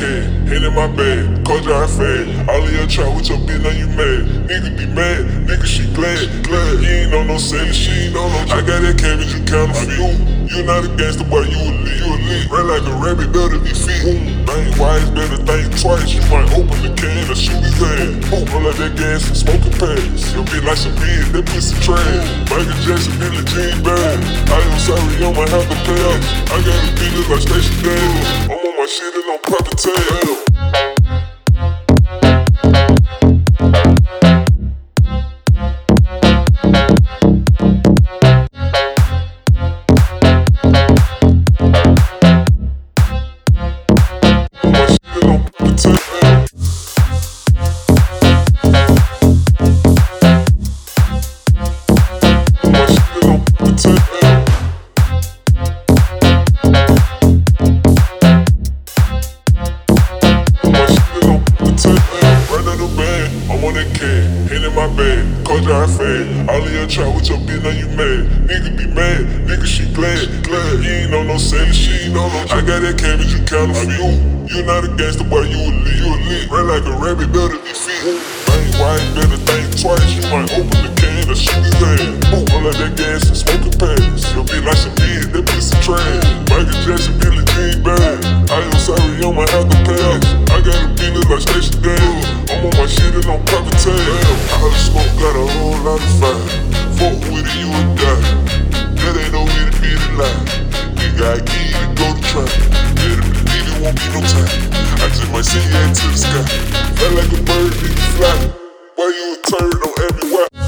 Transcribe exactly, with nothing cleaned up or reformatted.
K, hand in my bag, call drive fast. All of your try with your bitch, now you mad. Nigga be mad, nigga she glad, glad. You ain't on no selling, she ain't on no. I got that cabbage, you counterfeit. You not a gangster, boy, you a lit, you a lit. Run like a rabbit, better be fit. Think wise, better think twice. You might open the can or shoot his ass. Boom, roll like that gas and smoking pass. Your bitch like some beer, that pussy trash. Michael Jackson, Billie Jean bad. I am sorry, I'ma have to pay up. I got a feeling like Station Dad. I'm on my shit and I'm private tab. My bag, call drive fast. All of your try with your bitch, now you mad. Nigga be mad, nigga she glad, glad. You ain't on no selling, she ain't on no. I got that cabbage, you counterfeit. You not a gangster, boy, you a lit, you a lit. Run like a rabbit, better be fit. Think wise, better think twice. You might open the can or shoot his ass. Boom, roll like that gas and smoking pass. Your bitch like some beer, that pussy trash. Michael Jackson, Billie Jean bad. I am sorry, I'ma have to pass. I got a feeling like Station Dad. I'm on my shit and I'm private tab. All the smoke got a whole lot of fire. Fuck with it, you would die. That ain't no way to be alive. Nigga, I give you to go to try. Better believe it won't be no time. I just might send you into the sky. Fly like a bird, nigga fly. Why you a turd, don't ask me why.